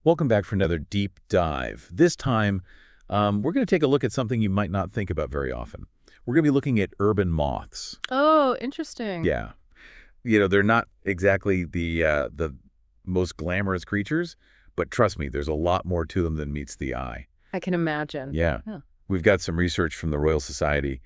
Welcome back for another deep dive. This time, we're going to take a look at something you might not think about very often. We're going to be looking at urban moths. Oh, interesting. Yeah. They're not exactly the most glamorous creatures, but trust me, there's a lot more to them than meets the eye. I can imagine. Yeah. Yeah. We've got some research from the Royal Society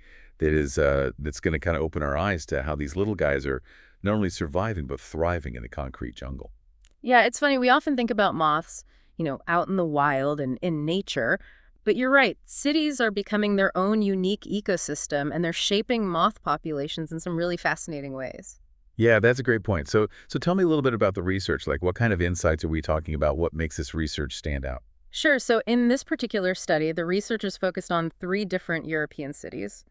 that's going to kind of open our eyes to how these little guys are not only surviving, but thriving in the concrete jungle. Yeah, it's funny. We often think about moths, out in the wild and in nature. But you're right. Cities are becoming their own unique ecosystem, and they're shaping moth populations in some really fascinating ways. Yeah, that's a great point. So tell me a little bit about the research. Like, what kind of insights are we talking about? What makes this research stand out? Sure. So in this particular study, the researchers focused on three different European cities,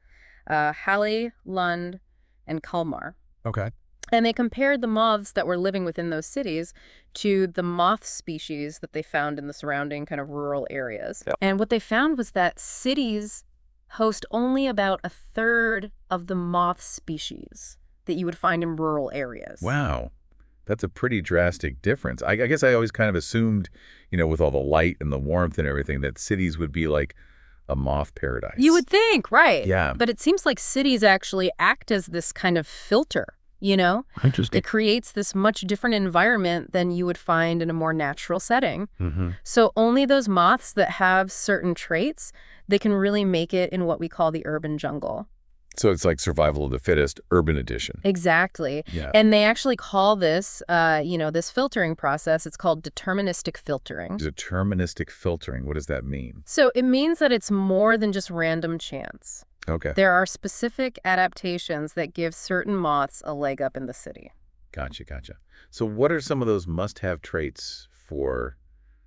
Halle, Lund, and Kalmar. Okay. And they compared the moths that were living within those cities to the moth species that they found in the surrounding kind of rural areas. Yep. And what they found was that cities host only about a third of the moth species that you would find in rural areas. Wow. That's a pretty drastic difference. I guess I always kind of assumed, with all the light and the warmth and everything, that cities would be like a moth paradise. You would think, right? Yeah. But it seems like cities actually act as this kind of filter. Interesting. It creates this much different environment than you would find in a more natural setting. Mm-hmm. So only those moths that have certain traits, they can really make it in what we call the urban jungle. So it's like survival of the fittest, urban edition. Exactly. Yeah. And they actually call this, this filtering process, it's called deterministic filtering. Deterministic filtering. What does that mean? So it means that it's more than just random chance. Okay. There are specific adaptations that give certain moths a leg up in the city. Gotcha. So what are some of those must-have traits for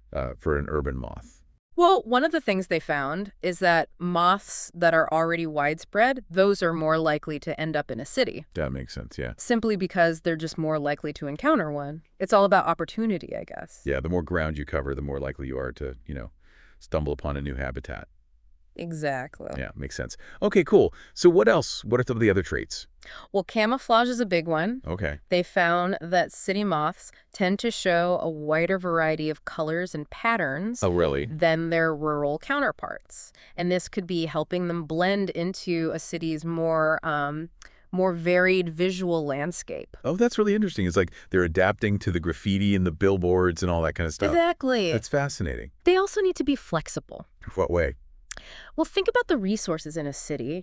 an urban moth? Well, one of the things they found is that moths that are already widespread, those are more likely to end up in a city, That makes sense, yeah. simply because they're just more likely to encounter one. It's all about opportunity, I guess. Yeah, the more ground you cover, the more likely you are to, stumble upon a new habitat. Exactly. Yeah, makes sense. Okay, cool. So what else? What are some of the other traits? Well, camouflage is a big one. Okay. They found that city moths tend to show a wider variety of colors and patterns Oh, really? than their rural counterparts. And this could be helping them blend into a city's more varied visual landscape. Oh, that's really interesting. It's like they're adapting to the graffiti and the billboards and all that kind of stuff. Exactly. That's fascinating. They also need to be flexible. What way? Well, think about the resources in a city,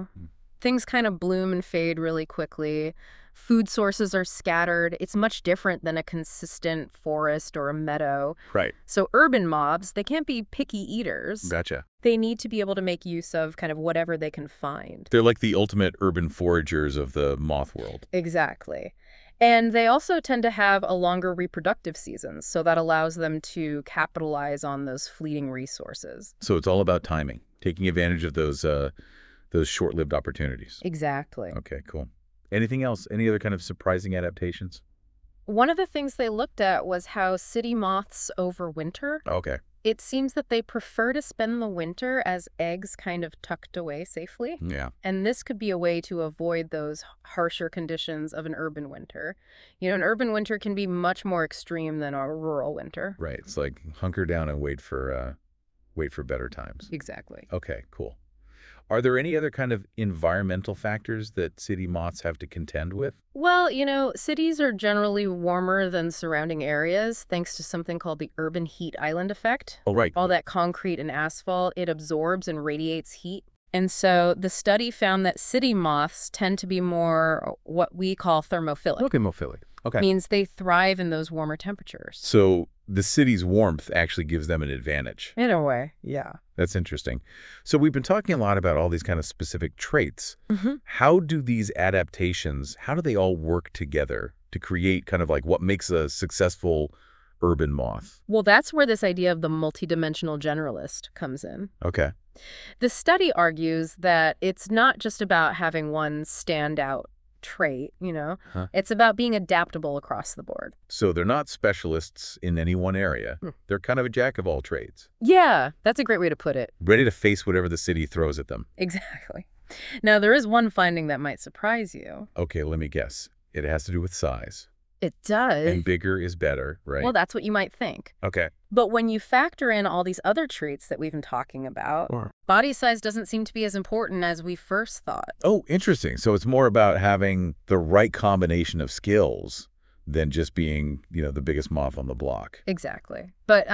Things kind of bloom and fade really quickly. Food sources are scattered. It's much different than a consistent forest or a meadow. Right. So urban mobs, they can't be picky eaters. Gotcha. They need to be able to make use of kind of whatever they can find. They're like the ultimate urban foragers of the moth world. Exactly. And they also tend to have a longer reproductive seasons, so that allows them to capitalize on those fleeting resources. So it's all about timing, taking advantage of those short-lived opportunities. Exactly. Okay, cool. Anything else? Any other kind of surprising adaptations? One of the things they looked at was how city moths overwinter. Okay. It seems that they prefer to spend the winter as eggs kind of tucked away safely. Yeah. And this could be a way to avoid those harsher conditions of an urban winter. An urban winter can be much more extreme than a rural winter. Right. It's like hunker down and wait for better times. Exactly. Okay, cool. Are there any other kind of environmental factors that city moths have to contend with? Well, cities are generally warmer than surrounding areas thanks to something called the urban heat island effect. Oh, right. All that concrete and asphalt, it absorbs and radiates heat. And so the study found that city moths tend to be more what we call thermophilic. Okay, mophilic. Okay. Means they thrive in those warmer temperatures. So the city's warmth actually gives them an advantage. In a way, yeah. That's interesting. So we've been talking a lot about all these kind of specific traits. Mm-hmm. How do these adaptations, how do they all work together to create kind of like what makes a successful urban moth? Well, that's where this idea of the multidimensional generalist comes in. Okay. The study argues that it's not just about having one standout trait, Huh. It's about being adaptable across the board. So they're not specialists in any one area. They're kind of a jack of all trades, Yeah, that's a great way to put it. ready to face whatever the city throws at them. Exactly. Now, there is one finding that might surprise you. Okay, let me guess. It has to do with size. It does. And bigger is better, right? Well, that's what you might think. Okay. But when you factor in all these other traits that we've been talking about, Sure. body size doesn't seem to be as important as we first thought. Oh, interesting. So it's more about having the right combination of skills than just being, the biggest moth on the block. Exactly. But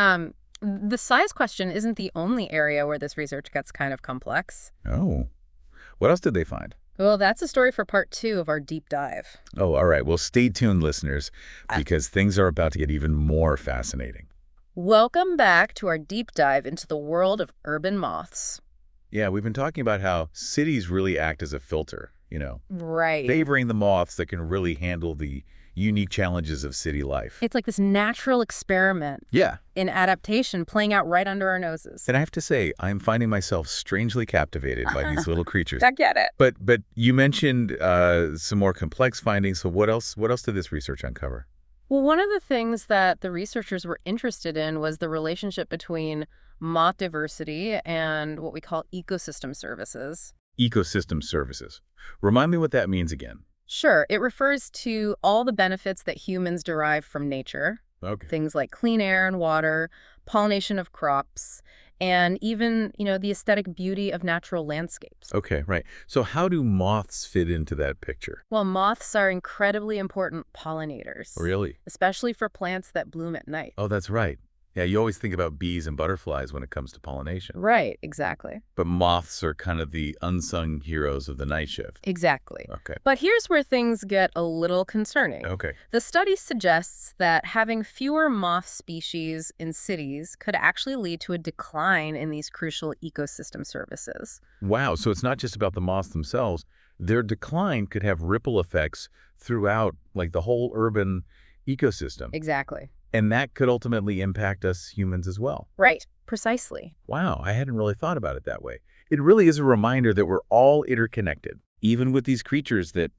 the size question isn't the only area where this research gets kind of complex. Oh. What else did they find? Well, that's a story for part 2 of our deep dive. Oh, all right. Well, stay tuned, listeners, because things are about to get even more fascinating. Welcome back to our deep dive into the world of urban moths. Yeah, we've been talking about how cities really act as a filter, Right. favoring the moths that can really handle the unique challenges of city life. It's like this natural experiment Yeah. in adaptation playing out right under our noses. And I have to say, I'm finding myself strangely captivated by these little creatures. I get it. But you mentioned some more complex findings. So what else did this research uncover? Well, one of the things that the researchers were interested in was the relationship between moth diversity and what we call ecosystem services. Ecosystem services. Remind me what that means again. Sure, it refers to all the benefits that humans derive from nature, Okay. things like clean air and water, pollination of crops, and even, the aesthetic beauty of natural landscapes. Okay, right. So how do moths fit into that picture? Well, moths are incredibly important pollinators, Really? especially for plants that bloom at night. Oh, that's right. Yeah, you always think about bees and butterflies when it comes to pollination. Right, exactly. But moths are kind of the unsung heroes of the night shift. Exactly. Okay. But here's where things get a little concerning. Okay. The study suggests that having fewer moth species in cities could actually lead to a decline in these crucial ecosystem services. Wow, so it's not just about the moths themselves. Their decline could have ripple effects throughout, like, the whole urban ecosystem. Exactly. And that could ultimately impact us humans as well. Right. Precisely. Wow, I hadn't really thought about it that way. It really is a reminder that we're all interconnected, even with these creatures that,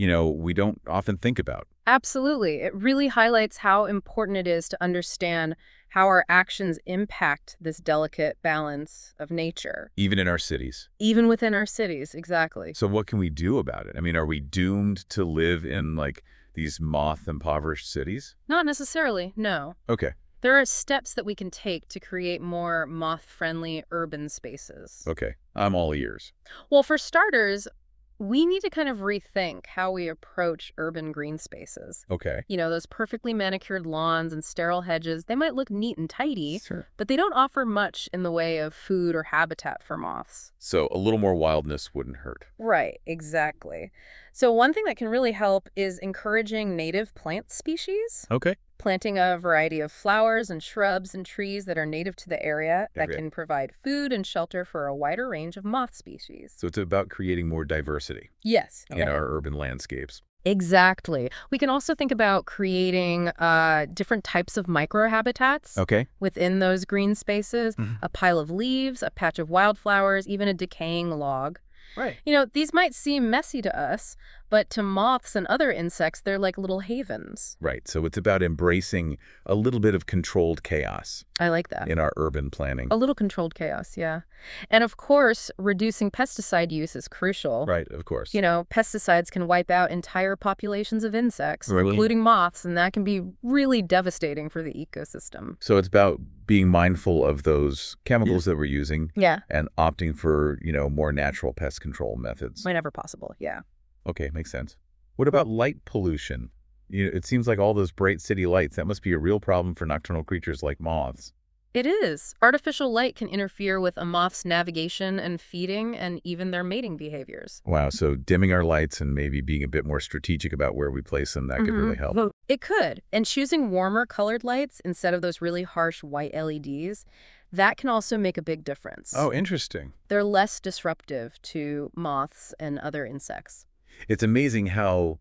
we don't often think about. Absolutely. It really highlights how important it is to understand how our actions impact this delicate balance of nature. Even in our cities. Even within our cities, exactly. So what can we do about it? I mean, are we doomed to live in, like, these moth-impoverished cities? Not necessarily, no. Okay. There are steps that we can take to create more moth-friendly urban spaces. Okay. I'm all ears. Well, for starters, we need to kind of rethink how we approach urban green spaces. Okay. Those perfectly manicured lawns and sterile hedges, they might look neat and tidy, Sure. but they don't offer much in the way of food or habitat for moths. So a little more wildness wouldn't hurt. Right, exactly. So one thing that can really help is encouraging native plant species. Okay. Planting a variety of flowers and shrubs and trees that are native to the area that Okay. can provide food and shelter for a wider range of moth species. So it's about creating more diversity Yes. in our urban landscapes. Exactly. We can also think about creating different types of microhabitats Okay. within those green spaces, Mhm. a pile of leaves, a patch of wildflowers, even a decaying log. Right. These might seem messy to us, but to moths and other insects, they're like little havens. Right. So it's about embracing a little bit of controlled chaos I like that. in our urban planning. A little controlled chaos, yeah. And of course, reducing pesticide use is crucial. Right, of course. Pesticides can wipe out entire populations of insects, Really? including moths, and that can be really devastating for the ecosystem. So it's about being mindful of those chemicals that we're using Yeah, and opting for, more natural pest control methods. whenever possible, yeah. Okay, makes sense. What about light pollution? It seems like all those bright city lights, that must be a real problem for nocturnal creatures like moths. It is. Artificial light can interfere with a moth's navigation and feeding and even their mating behaviors. Wow, so dimming our lights and maybe being a bit more strategic about where we place them, that could really help. It could. And choosing warmer colored lights instead of those really harsh white LEDs, that can also make a big difference. Oh, interesting. They're less disruptive to moths and other insects. It's amazing how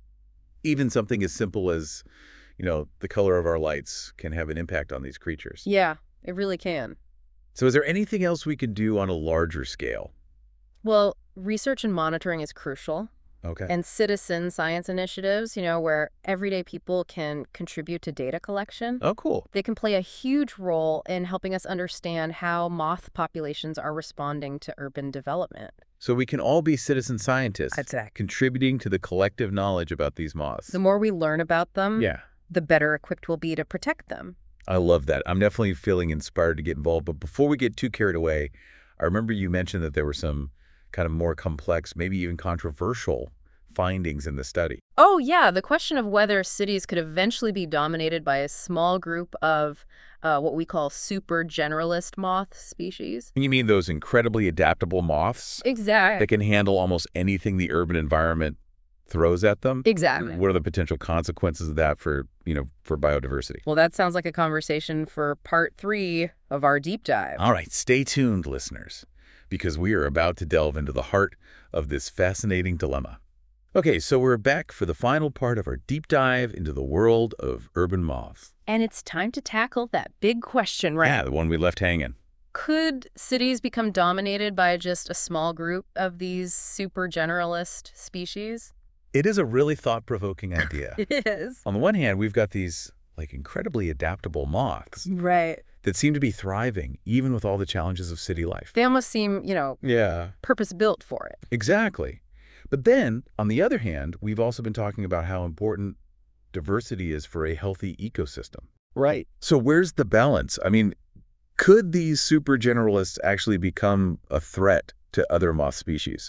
even something as simple as, the color of our lights can have an impact on these creatures. Yeah, it really can. So is there anything else we could do on a larger scale? Well, research and monitoring is crucial. Okay. And citizen science initiatives, where everyday people can contribute to data collection. Oh, cool. They can play a huge role in helping us understand how moth populations are responding to urban development. So we can all be citizen scientists, Exactly. contributing to the collective knowledge about these moths. The more we learn about them, Yeah. the better equipped we'll be to protect them. I love that. I'm definitely feeling inspired to get involved. But before we get too carried away, I remember you mentioned that there were some kind of more complex, maybe even controversial findings in the study. Oh, yeah, the question of whether cities could eventually be dominated by a small group of what we call super generalist moth species. You mean those incredibly adaptable moths Exactly. that can handle almost anything the urban environment throws at them? Exactly. What are the potential consequences of that for biodiversity? Well, that sounds like a conversation for part 3 of our deep dive. All right, stay tuned, listeners, because we are about to delve into the heart of this fascinating dilemma. Okay, so we're back for the final part of our deep dive into the world of urban moths. And it's time to tackle that big question, right? Yeah, the one we left hanging. Could cities become dominated by just a small group of these super generalist species? It is a really thought-provoking idea. It is. On the one hand, we've got these incredibly adaptable moths Right. that seem to be thriving even with all the challenges of city life. They almost seem, Yeah, purpose-built for it. exactly. But then, on the other hand, we've also been talking about how important diversity is for a healthy ecosystem. Right. So where's the balance? I mean, could these super generalists actually become a threat to other moth species?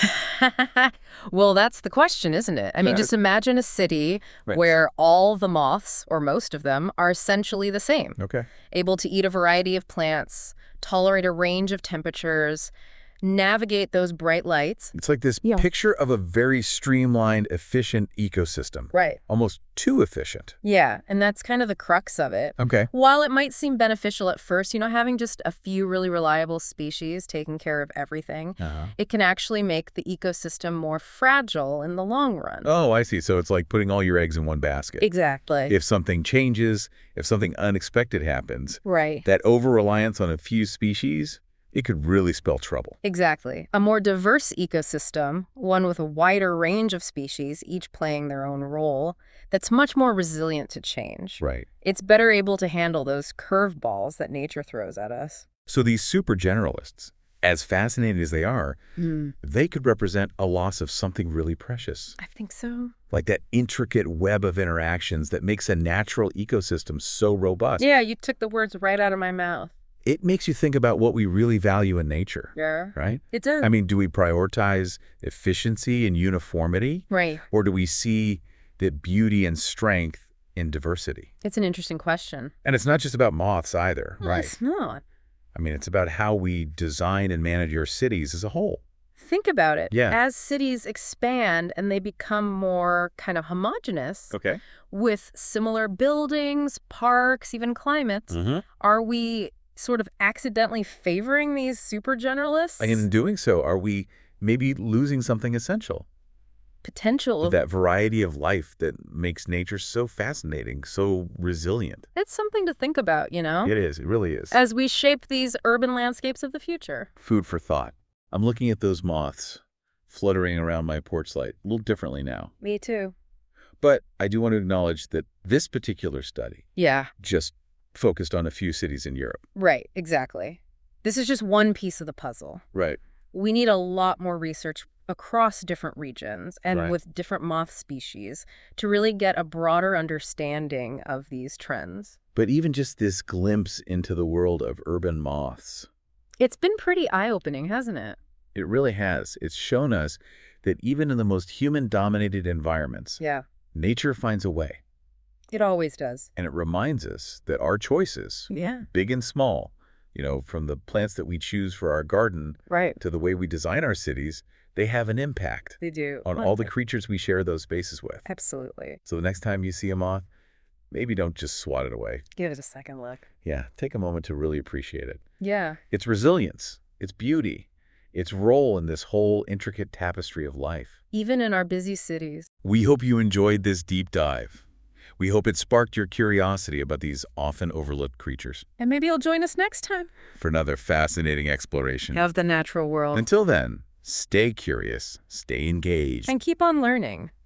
Well, that's the question, isn't it? I mean, just imagine a city where all the moths, or most of them, are essentially the same. Okay. Able to eat a variety of plants, tolerate a range of temperatures, navigate those bright lights. It's like this picture of a very streamlined, efficient ecosystem. Right. Almost too efficient. Yeah, and that's kind of the crux of it. Okay. While it might seem beneficial at first, having just a few really reliable species taking care of everything, it can actually make the ecosystem more fragile in the long run. Oh, I see. So it's like putting all your eggs in one basket. Exactly. If something changes, if something unexpected happens, Right. that over-reliance on a few species, it could really spell trouble. Exactly. A more diverse ecosystem, one with a wider range of species, each playing their own role, that's much more resilient to change. Right. It's better able to handle those curveballs that nature throws at us. So these super generalists, as fascinating as they are, they could represent a loss of something really precious. I think so. Like that intricate web of interactions that makes a natural ecosystem so robust. Yeah, you took the words right out of my mouth. It makes you think about what we really value in nature. Yeah. Right? It does. I mean, do we prioritize efficiency and uniformity? Right. Or do we see the beauty and strength in diversity? It's an interesting question. And it's not just about moths either, No, right? It's not. I mean, it's about how we design and manage our cities as a whole. Think about it. Yeah. As cities expand and they become more kind of homogenous, Okay. with similar buildings, parks, even climates, are we sort of accidentally favoring these super generalists? And in doing so, are we maybe losing something essential? Potential of That variety of life that makes nature so fascinating, so resilient. It's something to think about, It is. It really is. as we shape these urban landscapes of the future. Food for thought. I'm looking at those moths fluttering around my porch light a little differently now. Me too. But I do want to acknowledge that this particular study Yeah, just focused on a few cities in Europe. right, exactly. This is just one piece of the puzzle. Right. We need a lot more research across different regions and Right. with different moth species to really get a broader understanding of these trends. But even just this glimpse into the world of urban moths, It's been pretty eye-opening, hasn't it? it really has. It's shown us that even in the most human-dominated environments, Yeah, nature finds a way. it always does. And it reminds us that our choices, Yeah, big and small, from the plants that we choose for our garden right. to the way we design our cities, they have an impact They do. on all the creatures we share those spaces with. Absolutely. So the next time you see a moth, maybe don't just swat it away. Give it a second look. Yeah, take a moment to really appreciate it. Yeah. Its resilience, its beauty, its role in this whole intricate tapestry of life. Even in our busy cities. We hope you enjoyed this deep dive. We hope it sparked your curiosity about these often overlooked creatures And maybe you'll join us next time. for another fascinating exploration. Of the natural world. Until then, stay curious, stay engaged. And keep on learning.